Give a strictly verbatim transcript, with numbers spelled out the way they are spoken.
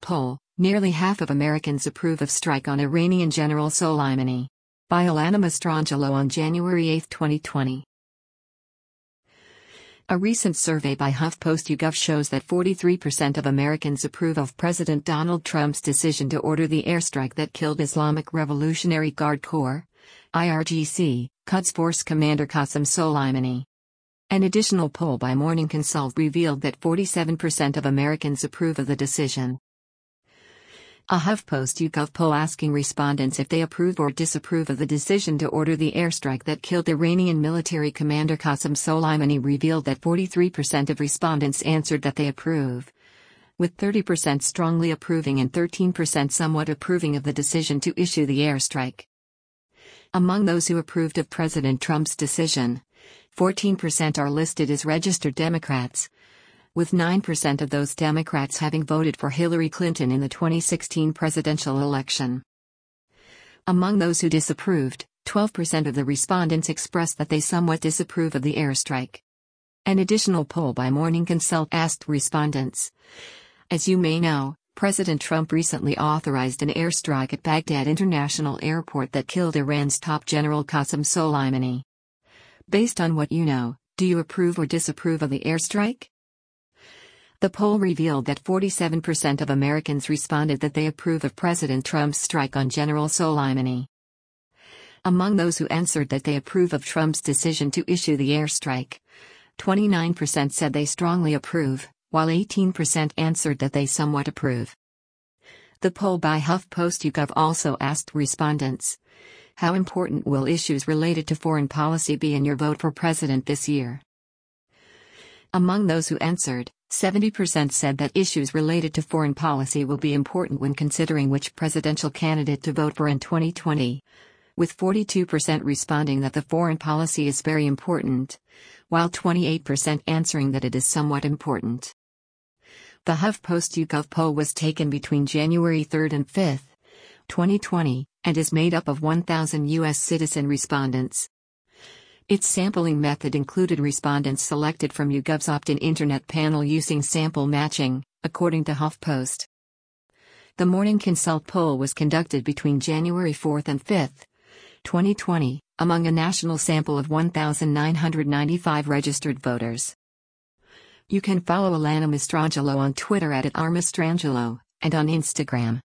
poll, nearly half of Americans approve of strike on Iranian General Soleimani. By Alana Mastrangelo on January eighth, twenty twenty. A recent survey by HuffPost YouGov shows that forty-three percent of Americans approve of President Donald Trump's decision to order the airstrike that killed Islamic Revolutionary Guard Corps (I R G C) Quds Force Commander Qasem Soleimani. An additional poll by Morning Consult revealed that forty-seven percent of Americans approve of the decision. A HuffPost YouGov poll asking respondents if they approve or disapprove of the decision to order the airstrike that killed Iranian military commander Qasem Soleimani revealed that forty-three percent of respondents answered that they approve, with thirty percent strongly approving and thirteen percent somewhat approving of the decision to issue the airstrike. Among those who approved of President Trump's decision, fourteen percent are listed as registered Democrats, with nine percent of those Democrats having voted for Hillary Clinton in the twenty sixteen presidential election. Among those who disapproved, twelve percent of the respondents expressed that they somewhat disapprove of the airstrike. An additional poll by Morning Consult asked respondents, "As you may know, President Trump recently authorized an airstrike at Baghdad International Airport that killed Iran's top general Qasem Soleimani. Based on what you know, do you approve or disapprove of the airstrike?" The poll revealed that forty-seven percent of Americans responded that they approve of President Trump's strike on General Soleimani. Among those who answered that they approve of Trump's decision to issue the airstrike, twenty-nine percent said they strongly approve, while eighteen percent answered that they somewhat approve. The poll by HuffPost YouGov also asked respondents, "How important will issues related to foreign policy be in your vote for president this year?" Among those who answered, seventy percent said that issues related to foreign policy will be important when considering which presidential candidate to vote for in twenty twenty, with forty-two percent responding that the foreign policy is very important, while twenty-eight percent answering that it is somewhat important. The HuffPost YouGov poll was taken between January third and fifth, twenty twenty, and is made up of one thousand U S citizen respondents. Its sampling method included respondents selected from YouGov's opt-in internet panel using sample matching, according to HuffPost. The Morning Consult poll was conducted between January fourth and fifth, twenty twenty, among a national sample of one thousand nine hundred ninety-five registered voters. You can follow Alana Mastrangelo on Twitter at, at r mastrangelo, and on Instagram